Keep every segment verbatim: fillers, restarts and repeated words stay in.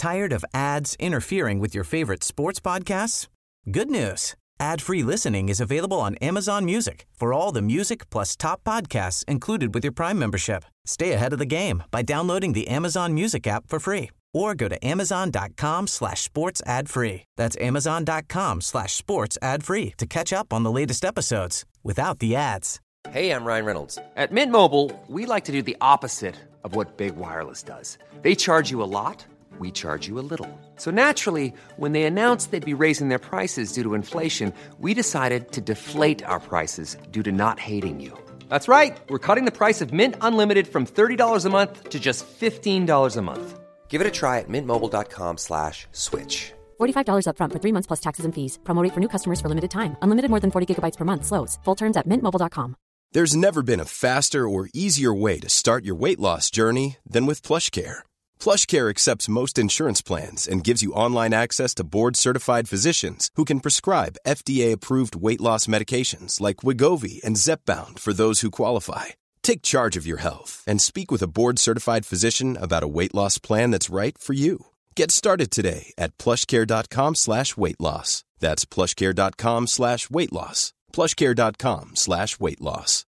Tired of ads interfering with your favorite sports podcasts? Good news. Ad-free listening is available on Amazon Music for all the music plus top podcasts included with your Prime membership. Stay ahead of the game by downloading the Amazon Music app for free or go to amazon.com slash sports ad free. That's amazon.com slash sports ad free to catch up on the latest episodes without the ads. Hey, I'm Ryan Reynolds. At Mint Mobile, we like to do the opposite of what Big Wireless does. They charge you a lot. We charge you a little. So naturally, when they announced they'd be raising their prices due to inflation, we decided to deflate our prices due to not hating you. That's right. We're cutting the price of Mint Unlimited from thirty dollars a month to just fifteen dollars a month. Give it a try at mintmobile.com slash switch. forty-five dollars up front for three months plus taxes and fees. Promo rate for new customers for limited time. Unlimited more than forty gigabytes per month slows. Full terms at mint mobile dot com. There's never been a faster or easier way to start your weight loss journey than with PlushCare. PlushCare accepts most insurance plans and gives you online access to board-certified physicians who can prescribe F D A-approved weight loss medications like Wegovy and Zepbound for those who qualify. Take charge of your health and speak with a board-certified physician about a weight loss plan that's right for you. Get started today at plushcare.com slash weight loss. That's plushcare.com slash weight loss. plushcare.com slash weight loss.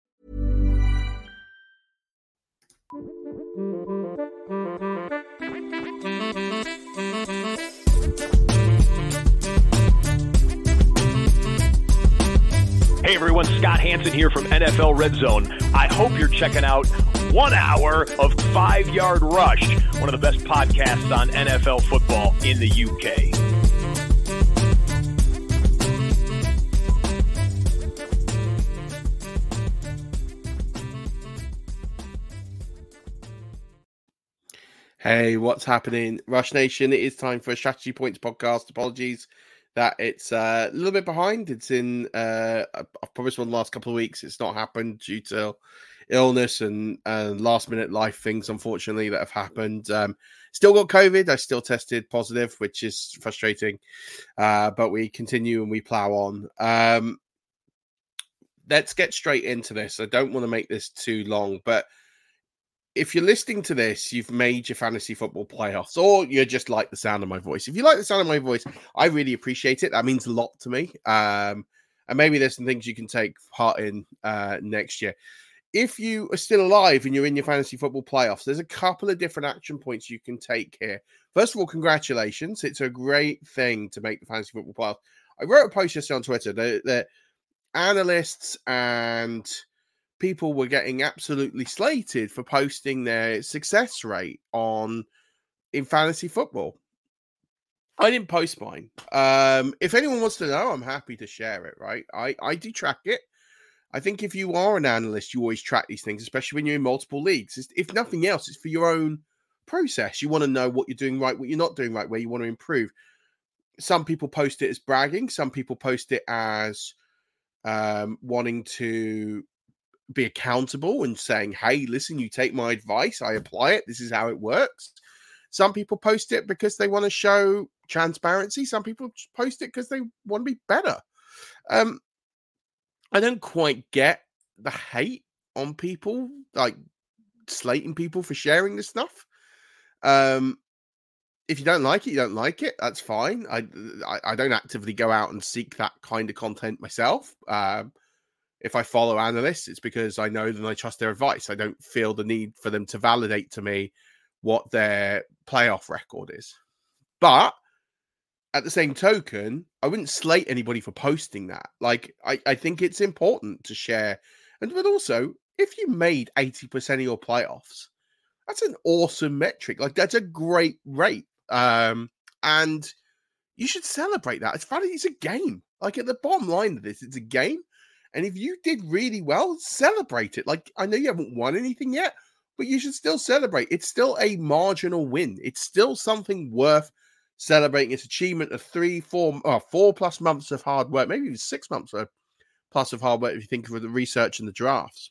Hey everyone, Scott Hansen here from N F L Red Zone. I hope you're checking out one hour of Five Yard Rush, one of the best podcasts on N F L football in the U K. Hey, what's happening? Rush Nation, it is time for a Strategy Points podcast. Apologies that it's uh, a little bit behind. It's in, uh, I've promised one the last couple of weeks. It's not happened due to illness and uh, last minute life things, unfortunately, that have happened. Um, still got COVID. I still tested positive, which is frustrating. Uh, but we continue and we plow on. Um, let's get straight into this. I don't want to make this too long, but if you're listening to this, you've made your fantasy football playoffs, or you just like the sound of my voice. If you like the sound of my voice, I really appreciate it. That means a lot to me. Um, and maybe there's some things you can take part in uh, next year. If you are still alive and you're in your fantasy football playoffs, there's a couple of different action points you can take here. First of all, congratulations. It's a great thing to make the fantasy football playoffs. I wrote a post yesterday on Twitter that, that analysts and people were getting absolutely slated for posting their success rate on in fantasy football. I didn't post mine. Um, if anyone wants to know, I'm happy to share it, right? I, I do track it. I think if you are an analyst, you always track these things, especially when you're in multiple leagues. It's, if nothing else, it's for your own process. You want to know what you're doing right, what you're not doing right, where you want to improve. Some people post it as bragging. Some people post it as um, wanting to be accountable and saying, hey, listen, you take my advice, I apply it, this is how it works. Some people post it because they want to show transparency. Some people post it because they want to be better. Um, I don't quite get the hate on people, like slating people for sharing this stuff. Um, if you don't like it, you don't like it. That's fine. I, I, I don't actively go out and seek that kind of content myself. Um, If I follow analysts, it's because I know them and I trust their advice. I don't feel the need for them to validate to me what their playoff record is. But at the same token, I wouldn't slate anybody for posting that. Like, I, I think it's important to share. And but also, if you made eighty percent of your playoffs, that's an awesome metric. Like, that's a great rate. Um, and you should celebrate that. It's funny, it's a game. Like, at the bottom line of this, it's a game. And if you did really well, celebrate it. Like, I know you haven't won anything yet, but you should still celebrate. It's still a marginal win. It's still something worth celebrating. It's achievement of three, four, oh, four plus months of hard work, maybe even six months of plus of hard work if you think of the research and the drafts.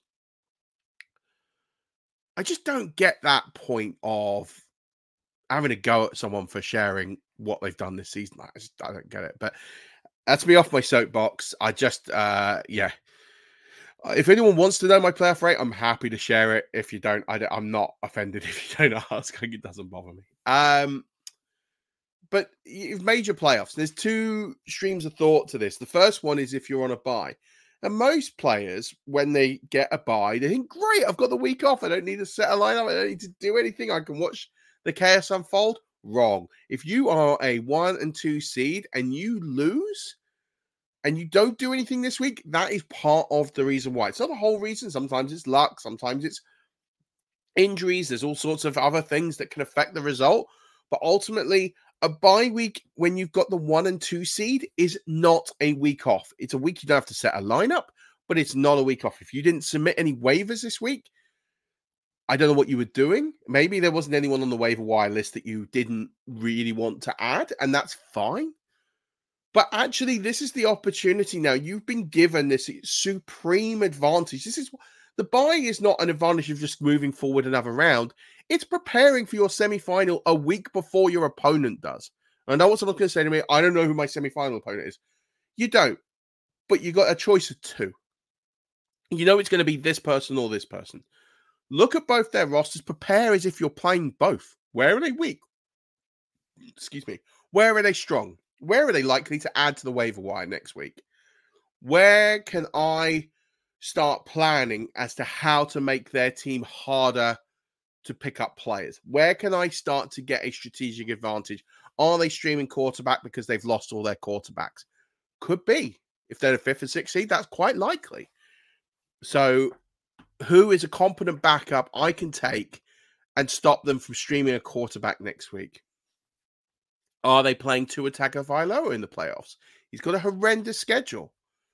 I just don't get that point of having a go at someone for sharing what they've done this season. I just I don't get it. But that's me off my soapbox. I just, uh, yeah. If anyone wants to know my playoff rate, I'm happy to share it. If you don't, I don't I'm not offended if you don't ask. It doesn't bother me. Um, but you've made your playoffs. There's two streams of thought to this. The first one is if you're on a bye. And most players, when they get a bye, they think, great, I've got the week off. I don't need to set a lineup. I don't need to do anything. I can watch the chaos unfold. Wrong. If you are a one and two seed and you lose and you don't do anything this week, that is part of the reason why. It's not the whole reason. Sometimes it's luck. Sometimes it's injuries. There's all sorts of other things that can affect the result. But ultimately, a bye week when you've got the one and two seed is not a week off. It's a week you don't have to set a lineup, but it's not a week off. If you didn't submit any waivers this week, I don't know what you were doing. Maybe there wasn't anyone on the waiver wire list that you didn't really want to add, and that's fine. But actually, this is the opportunity now. You've been given this supreme advantage. This is the bye is not an advantage of just moving forward another round. It's preparing for your semi-final a week before your opponent does. I know what someone's going to say to me. I don't know who my semi-final opponent is. You don't. But you got a choice of two. You know it's going to be this person or this person. Look at both their rosters. Prepare as if you're playing both. Where are they weak? Excuse me. Where are they strong? Where are they likely to add to the waiver wire next week? Where can I start planning as to how to make their team harder to pick up players? Where can I start to get a strategic advantage? Are they streaming quarterback because they've lost all their quarterbacks? Could be. If they're the fifth and sixth seed, that's quite likely. So who is a competent backup I can take and stop them from streaming a quarterback next week? Are they playing Tua Tagovailoa in the playoffs? He's got a horrendous schedule.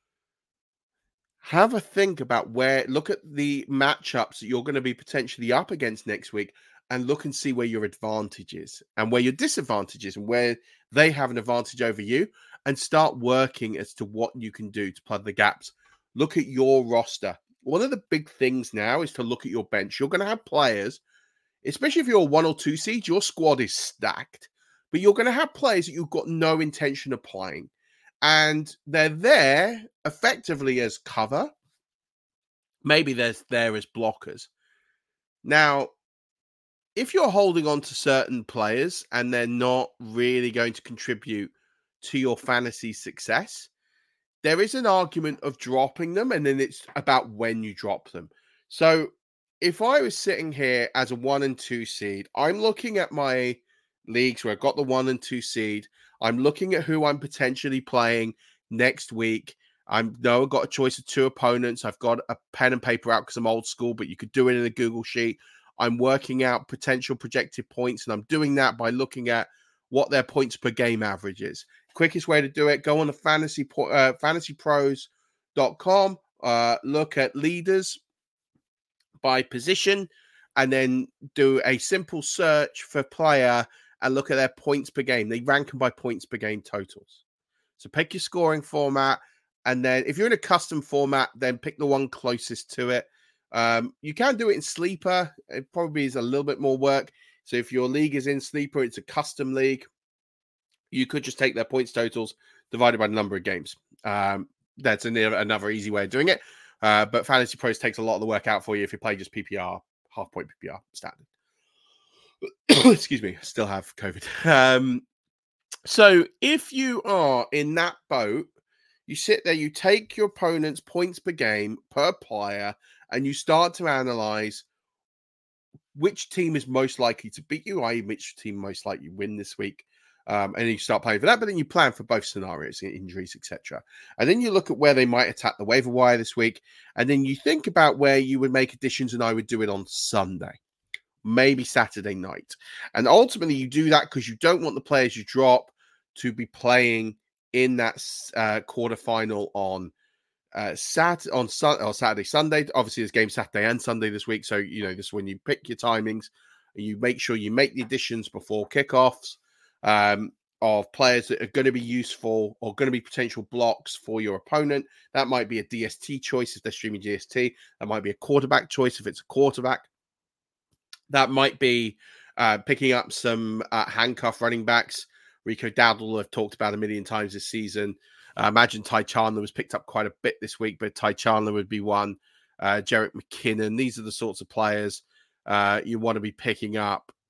Have a think about where, look at the matchups that you're going to be potentially up against next week and look and see where your advantage is and where your disadvantage is and where they have an advantage over you, and start working as to what you can do to plug the gaps. Look at your roster. One of the big things now is to look at your bench. You're going to have players, especially if you're a one or two seed, your squad is stacked, but you're going to have players that you've got no intention of playing. And they're there effectively as cover. Maybe they're there as blockers. Now, if you're holding on to certain players and they're not really going to contribute to your fantasy success, there is an argument of dropping them, and then it's about when you drop them. So if I was sitting here as a one and two seed, I'm looking at my leagues where I've got the one and two seed. I'm looking at who I'm potentially playing next week. I know I've got a choice of two opponents. I've got a pen and paper out because I'm old school, but you could do it in a Google sheet. I'm working out potential projected points, and I'm doing that by looking at what their points per game average is. Quickest way to do it, go on to fantasy, uh, fantasy pros dot com, uh, look at leaders by position, and then do a simple search for player and look at their points per game. They rank them by points per game totals. So pick your scoring format, and then if you're in a custom format, then pick the one closest to it. Um, you can do it in Sleeper. It probably is a little bit more work. So if your league is in Sleeper, it's a custom league. You could just take their points totals divided by the number of games. Um, that's another, another easy way of doing it. Uh, but Fantasy Pros takes a lot of the work out for you if you play just P P R, half point P P R standard. Excuse me, still have COVID. Um, so if you are in that boat, you sit there, you take your opponent's points per game per player, and you start to analyze which team is most likely to beat you, that is which team most likely to win this week. Um, and you start playing for that, but then you plan for both scenarios, injuries, et cetera. And then you look at where they might attack the waiver wire this week, and then you think about where you would make additions, and I would do it on Sunday, maybe Saturday night. And ultimately, you do that because you don't want the players you drop to be playing in that uh, quarterfinal on uh, Sat on sun- or Saturday, Sunday. Obviously, there's games Saturday and Sunday this week, so you know this is when you pick your timings. You make sure you make the additions before kickoffs. Um, of players that are going to be useful or going to be potential blocks for your opponent. That might be a D S T choice if they're streaming D S T. That might be a quarterback choice if it's a quarterback. That might be uh, picking up some uh, handcuff running backs. Rico Dowdle I've talked about a million times this season. I uh, imagine Ty Chandler was picked up quite a bit this week, but Ty Chandler would be one. Uh, Jerick McKinnon. These are the sorts of players uh, you want to be picking up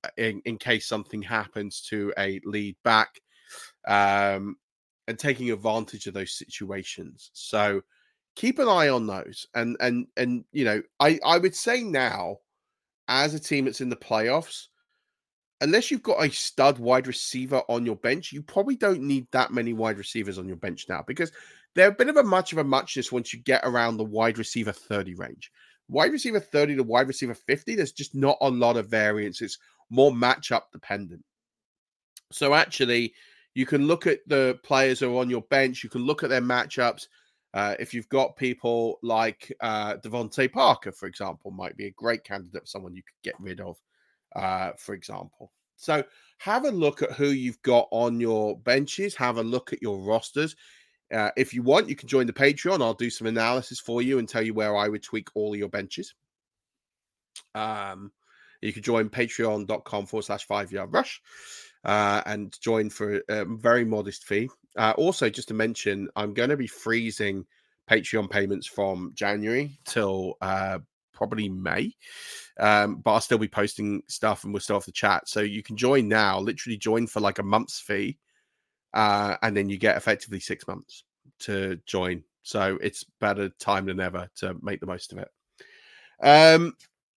in, in case something happens to a lead back, um, and taking advantage of those situations. So keep an eye on those. And, and, and, you know, I, I would say now, as a team that's in the playoffs, unless you've got a stud wide receiver on your bench, you probably don't need that many wide receivers on your bench now, because they're a bit of a much of a muchness once you get around the wide receiver thirty range. Wide receiver thirty to wide receiver fifty, there's just not a lot of variance. It's more matchup dependent. So actually, you can look at the players who are on your bench. You can look at their matchups. Uh, if you've got people like uh, Devontae Parker, for example, might be a great candidate for someone you could get rid of. Uh, for example. So have a look at who you've got on your benches. Have a look at your rosters. Uh, if you want, you can join the Patreon. I'll do some analysis for you and tell you where I would tweak all of your benches. Um, you can join patreon.com forward slash five yard rush uh, and join for a very modest fee. Uh, also, just to mention, I'm going to be freezing Patreon payments from January till uh, probably May. Um, but I'll still be posting stuff and we'll still have the chat. So you can join now, literally join for like a month's fee. Uh, and then you get effectively six months to join. So it's better time than ever to make the most of it. Um,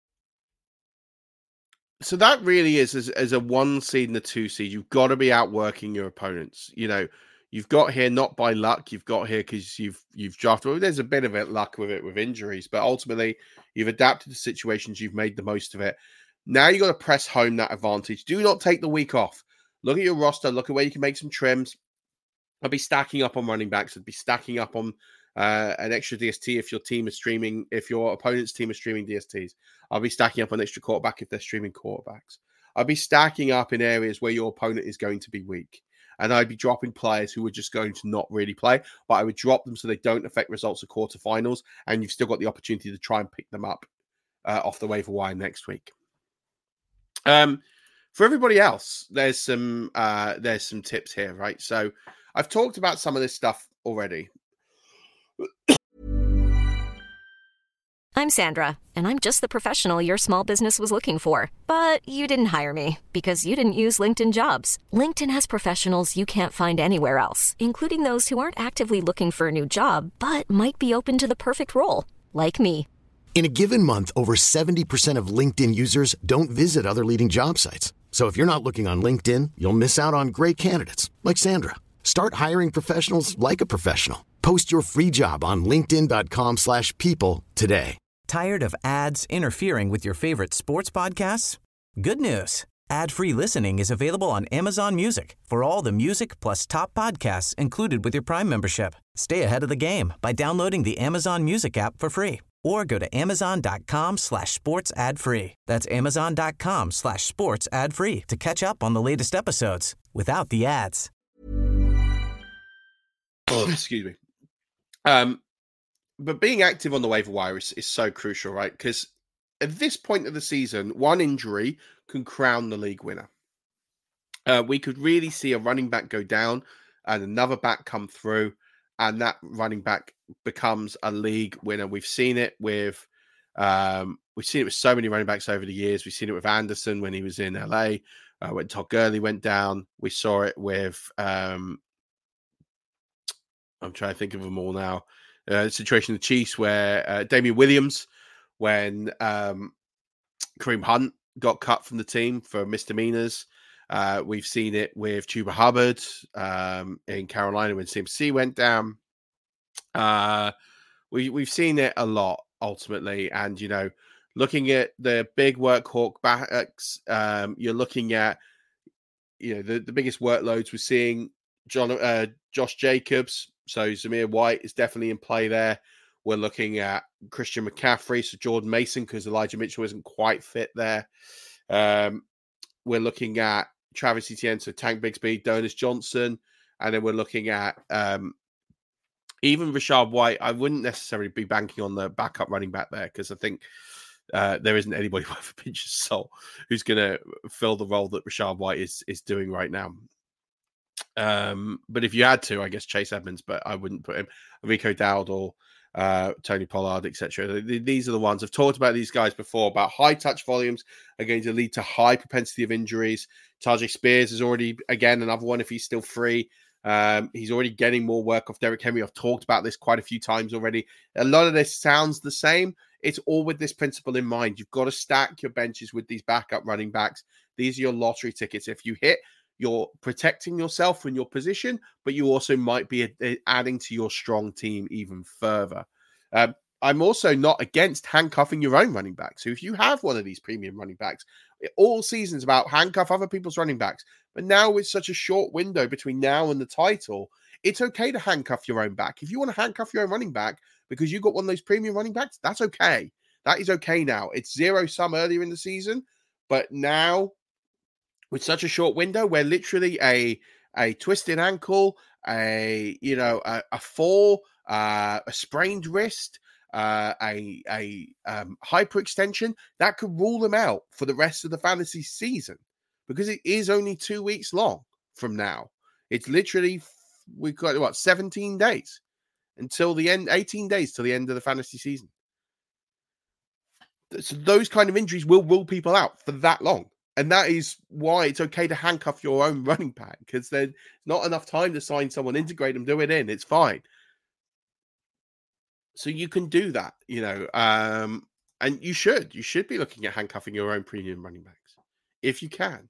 so that really is as, as a one seed and a two seed, you've got to be outworking your opponents. You know, you've got here not by luck, you've got here because you've you've drafted. Well, there's a bit of it luck with it with injuries, but ultimately you've adapted to situations, you've made the most of it. Now you got to press home that advantage. Do not take the week off. Look at your roster. Look at where you can make some trims. I'd be stacking up on running backs. I'd be stacking up on uh, an extra D S T if your team is streaming. If your opponent's team is streaming D S Ts, I'll be stacking up on extra quarterback if they're streaming quarterbacks. I'd be stacking up in areas where your opponent is going to be weak. And I'd be dropping players who are just going to not really play, but I would drop them so they don't affect results of quarterfinals. And you've still got the opportunity to try and pick them up uh, off the waiver wire next week. Um, For everybody else, there's some uh, there's some tips here, right? So I've talked about some of this stuff already. I'm Sandra, and I'm just the professional your small business was looking for. But you didn't hire me because you didn't use LinkedIn Jobs. LinkedIn has professionals you can't find anywhere else, including those who aren't actively looking for a new job, but might be open to the perfect role, like me. In a given month, over seventy percent of LinkedIn users don't visit other leading job sites. So if you're not looking on LinkedIn, you'll miss out on great candidates like Sandra. Start hiring professionals like a professional. Post your free job on linkedin.com slash people today. Tired of ads interfering with your favorite sports podcasts? Good news. Ad-free listening is available on Amazon Music for all the music plus top podcasts included with your Prime membership. Stay ahead of the game by downloading the Amazon Music app for free or go to amazon.com slash sports ad free. That's amazon.com slash sports ad free to catch up on the latest episodes without the ads. Oh, excuse me. Um, but being active on the waiver wire is, is so crucial, right? Because at this point of the season, one injury can crown the league winner. Uh, we could really see a running back go down and another back come through, and that running back becomes a league winner. We've seen it with um, we've seen it with so many running backs over the years. We've seen it with Anderson when he was in L A, uh, when Todd Gurley went down. We saw it with um, I'm trying to think of them all now. Uh, situation of the Chiefs where uh, Damian Williams, when um, Kareem Hunt got cut from the team for misdemeanors. Uh, we've seen it with Chuba Hubbard um, in Carolina when C M C went down. Uh, we, we've seen it a lot ultimately. And, you know, looking at the big workhawk backs, um, you're looking at, you know, the, the biggest workloads we're seeing. John, uh, Josh Jacobs. So Zamir White is definitely in play there. We're looking at Christian McCaffrey, so Jordan Mason, because Elijah Mitchell isn't quite fit there. Um, we're looking at Travis Etienne, so Tank Bigsby, Donis Johnson, and then we're looking at um, even Rachaad White. I wouldn't necessarily be banking on the backup running back there because I think uh, there isn't anybody worth a pinch of salt who's going to fill the role that Rachaad White is is doing right now. Um, but if you had to, I guess Chase Edmonds, but I wouldn't put him. Rico Dowdle, uh, Tony Pollard, et cetera. These are the ones I've talked about these guys before, about high touch volumes are going to lead to high propensity of injuries. Tajay Spears is already, again, another one if he's still free. Um, he's already getting more work off Derrick Henry. I've talked about this quite a few times already. A lot of this sounds the same. It's all with this principle in mind. You've got to stack your benches with these backup running backs. These are your lottery tickets. If you hit, you're protecting yourself in your position, but you also might be adding to your strong team even further. Um, I'm also not against handcuffing your own running back. So if you have one of these premium running backs, all season's about handcuff other people's running backs. But now with such a short window between now and the title, it's okay to handcuff your own back. If you want to handcuff your own running back because you got one of those premium running backs, that's okay. That is okay now. It's zero sum earlier in the season, but now with such a short window where literally a a twisted ankle, a you know a, a fall, uh, a sprained wrist, uh, a a um, hyperextension that could rule them out for the rest of the fantasy season because it is only two weeks long from now. It's literally we've got what seventeen days until the end, eighteen days till the end of the fantasy season. So those kind of injuries will rule people out for that long. And that is why it's okay to handcuff your own running back, because there's not enough time to sign someone, integrate them, do it in. It's fine. So you can do that, you know, um, and you should. You should be looking at handcuffing your own premium running backs if you can.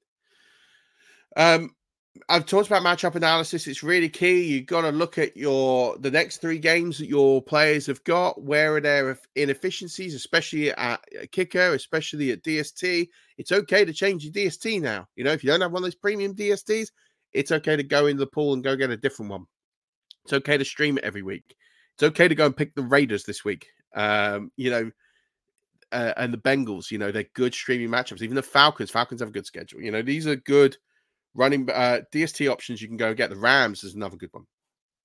Um, I've talked about matchup analysis. It's really key. You've got to look at your the next three games that your players have got. Where are their inefficiencies, especially at kicker, especially at D S T. It's okay to change your D S T now. You know, if you don't have one of those premium D S Ts, it's okay to go in the pool and go get a different one. It's okay to stream it every week. It's okay to go and pick the Raiders this week. Um, you know, uh, and the Bengals, you know, they're good streaming matchups. Even the Falcons, Falcons have a good schedule. You know, these are good running uh, D S T options you can go get. The Rams is another good one.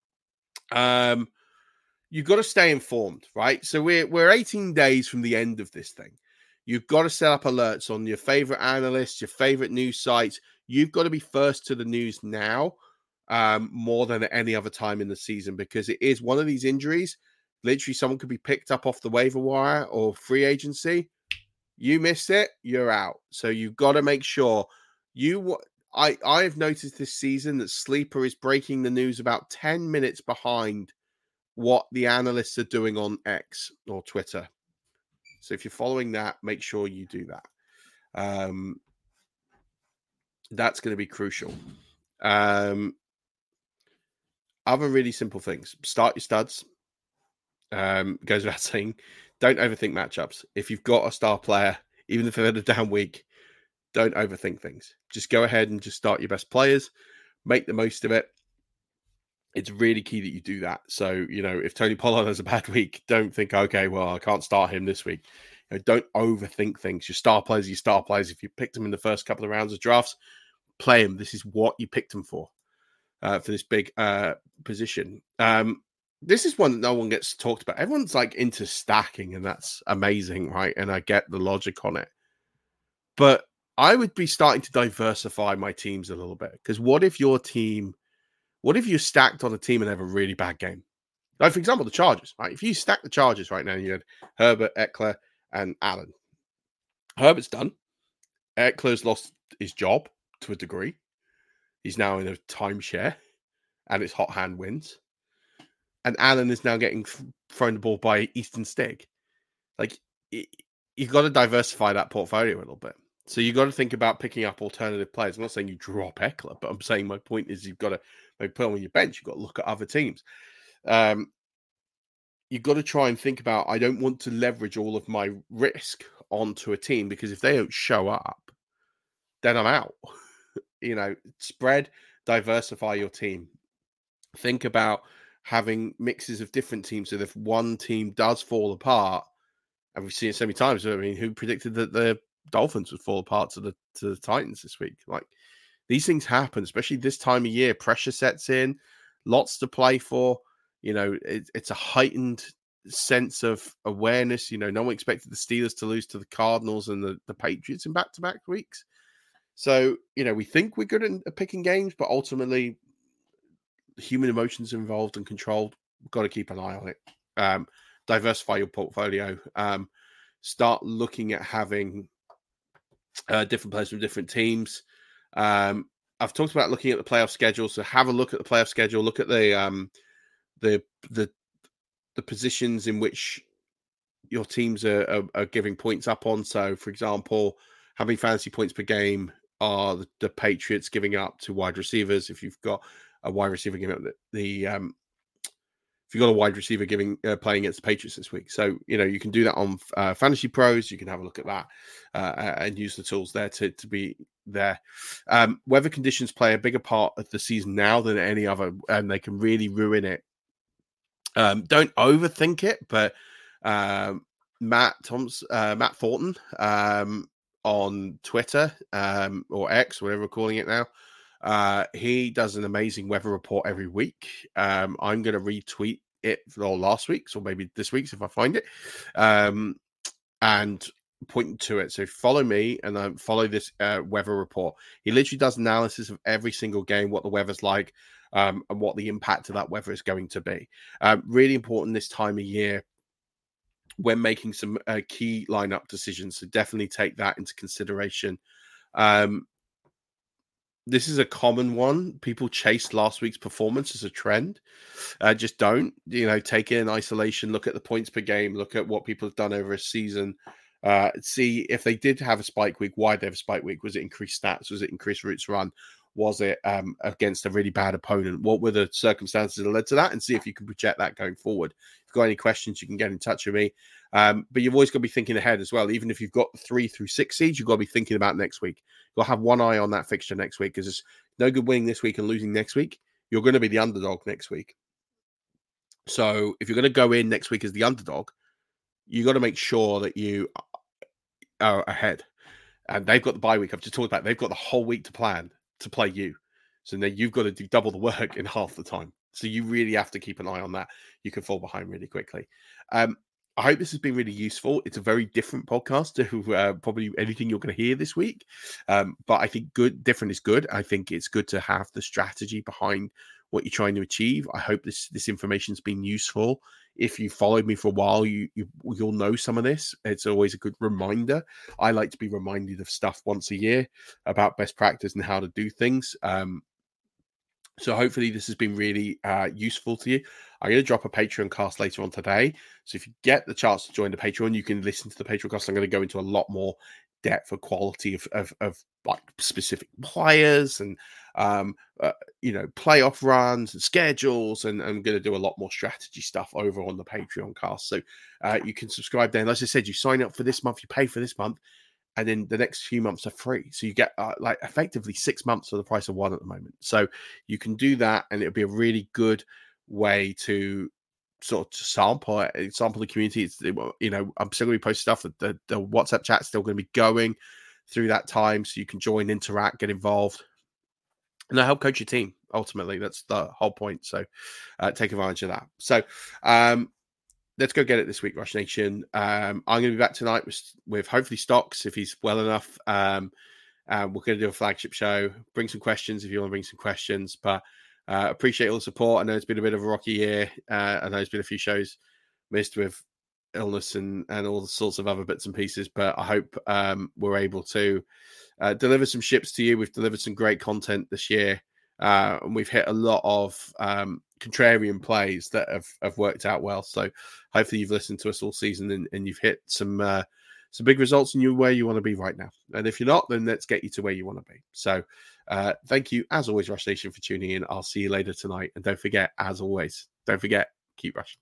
Um, you've got to stay informed, right? So we're we're eighteen days from the end of this thing. You've got to set up alerts on your favorite analysts, your favorite news sites. You've got to be first to the news now, um, more than at any other time in the season, because it is one of these injuries. Literally, someone could be picked up off the waiver wire or free agency. You miss it, you're out. So you've got to make sure you. I I've noticed this season that Sleeper is breaking the news about ten minutes behind what the analysts are doing on X or Twitter. So if you're following that, make sure you do that. Um, that's going to be crucial. Um, other really simple things. Start your studs. Um, goes without saying. Don't overthink matchups. If you've got a star player, even if they're had a down week, don't overthink things. Just go ahead and just start your best players. Make the most of it. It's really key that you do that. So, you know, if Tony Pollard has a bad week, don't think, okay, well, I can't start him this week. You know, don't overthink things. Your star players, your star players. If you picked them in the first couple of rounds of drafts, play them. This is what you picked them for, uh, for this big uh, position. Um, this is one that no one gets talked about. Everyone's like into stacking, and that's amazing, right? And I get the logic on it. But I would be starting to diversify my teams a little bit, because what if your team, what if you stacked on a team and have a really bad game? Like, for example, the Chargers, right? If you stack the Chargers right now, you had Herbert, Eckler, and Allen. Herbert's done. Eckler's lost his job to a degree. He's now in a timeshare, and it's hot hand wins. And Allen is now getting thrown the ball by Easton Stick. Like, you've got to diversify that portfolio a little bit. So you've got to think about picking up alternative players. I'm not saying you drop Eckler, but I'm saying my point is you've got to maybe put him on your bench. You've got to look at other teams. Um, you've got to try and think about, I don't want to leverage all of my risk onto a team, because if they don't show up, then I'm out. You know, spread, diversify your team. Think about having mixes of different teams, so that if one team does fall apart, and we've seen it so many times, I mean, who predicted that the Dolphins would fall apart to the to the Titans this week? Like, these things happen, especially this time of year. Pressure sets in, lots to play for. You know, it, it's a heightened sense of awareness. You know, no one expected the Steelers to lose to the Cardinals and the, the Patriots in back-to-back weeks. So, you know, we think we're good at picking games, but ultimately, human emotions involved and controlled. We've got to keep an eye on it. Um, diversify your portfolio. Um, start looking at having uh, different players from different teams. Um, I've talked about looking at the playoff schedule, so have a look at the playoff schedule. Look at the um, the the the positions in which your teams are, are, are giving points up on. So, for example, how many fantasy points per game are the, the Patriots giving up to wide receivers? If you've got a wide receiver giving up the, the um, if you've got a wide receiver giving uh, playing against the Patriots this week, so you know you can do that on uh, Fantasy Pros. You can have a look at that uh, and use the tools there to to be there. Um, weather conditions play a bigger part of the season now than any other, and they can really ruin it. Um, don't overthink it, but um, Matt Thoms, uh, Matt Thornton um, on Twitter um, or X, whatever we're calling it now. Uh, he does an amazing weather report every week. Um, I'm going to retweet it for last week's or maybe this week's if I find it, um, and point to it. So follow me and um, follow this uh, weather report. He literally does analysis of every single game, what the weather's like, um, and what the impact of that weather is going to be. Um, really important this time of year when making some uh, key lineup decisions. So definitely take that into consideration. Um, This is a common one. People chase last week's performance as a trend. Uh, just don't, you know, take it in isolation. Look at the points per game. Look at what people have done over a season. Uh, see if they did have a spike week. Why did they have a spike week? Was it increased stats? Was it increased routes run? Was it um, against a really bad opponent? What were the circumstances that led to that? And see if you can project that going forward. If you've got any questions, you can get in touch with me. Um, but you've always got to be thinking ahead as well. Even if you've got three through six seeds, you've got to be thinking about next week. You'll have one eye on that fixture next week because it's no good winning this week and losing next week. You're going to be the underdog next week. So if you're going to go in next week as the underdog, you've got to make sure that you are ahead. And they've got the bye week. I've just talked about. They've got the whole week to plan to play you. So then you've got to do double the work in half the time. So you really have to keep an eye on that. You can fall behind really quickly. Um, I hope this has been really useful. It's a very different podcast to uh, probably anything you're going to hear this week. Um, but I think good, different is good. I think it's good to have the strategy behind what you're trying to achieve. I hope this this information's been useful. If you followed me for a while, you, you you'll know some of this. It's always a good reminder. I like to be reminded of stuff once a year about best practice and how to do things. Um, So hopefully this has been really uh, useful to you. I'm going to drop a Patreon cast later on today. So if you get the chance to join the Patreon, you can listen to the Patreon cast. I'm going to go into a lot more depth or quality of, of, of like specific players and, um, uh, you know, playoff runs and schedules. And I'm going to do a lot more strategy stuff over on the Patreon cast. So uh, you can subscribe there. And as I said, you sign up for this month, you pay for this month. And then the next few months are free. So you get uh, like effectively six months for the price of one at the moment. So you can do that. And it'll be a really good way to sort of sample it, sample the community. It's, you know, I'm still going to be posting stuff. The, the WhatsApp chat's still going to be going through that time. So you can join, interact, get involved. And I help coach your team. Ultimately, that's the whole point. So uh, take advantage of that. So, um, let's go get it this week, Rush Nation. Um, I'm going to be back tonight with, with hopefully Stocks, if he's well enough. Um, uh, we're going to do a flagship show. Bring some questions if you want to bring some questions. But uh, appreciate all the support. I know it's been a bit of a rocky year. Uh, I know there's been a few shows missed with illness and, and all the sorts of other bits and pieces. But I hope um, we're able to uh, deliver some ships to you. We've delivered some great content this year. Uh, and we've hit a lot of um, contrarian plays that have, have worked out well. So hopefully you've listened to us all season and, and you've hit some uh, some big results and you're where you want to be right now. And if you're not, then let's get you to where you want to be. So uh, thank you, as always, Rush Nation, for tuning in. I'll see you later tonight. And don't forget, as always, don't forget, keep rushing.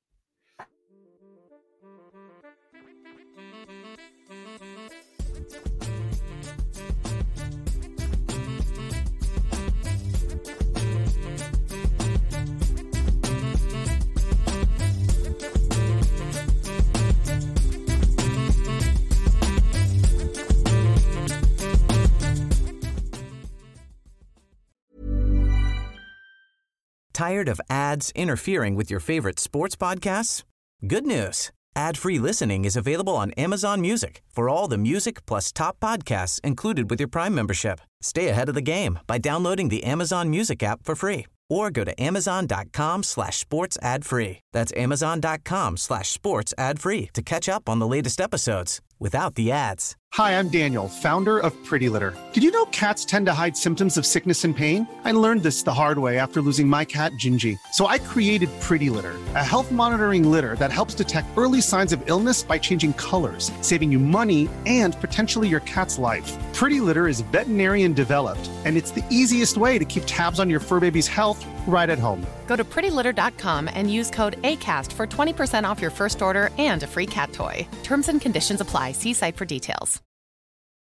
Tired of ads interfering with your favorite sports podcasts? Good news. Ad-free listening is available on Amazon Music for all the music plus top podcasts included with your Prime membership. Stay ahead of the game by downloading the Amazon Music app for free or go to amazon.com slash sports ad free. That's amazon.com slash sports ad free to catch up on the latest episodes without the ads. Hi, I'm Daniel, founder of Pretty Litter. Did you know cats tend to hide symptoms of sickness and pain? I learned this the hard way after losing my cat, Gingy. So I created Pretty Litter, a health monitoring litter that helps detect early signs of illness by changing colors, saving you money and potentially your cat's life. Pretty Litter is veterinarian developed, and it's the easiest way to keep tabs on your fur baby's health right at home. Go to pretty litter dot com and use code ACAST for twenty percent off your first order and a free cat toy. Terms and conditions apply. See site for details.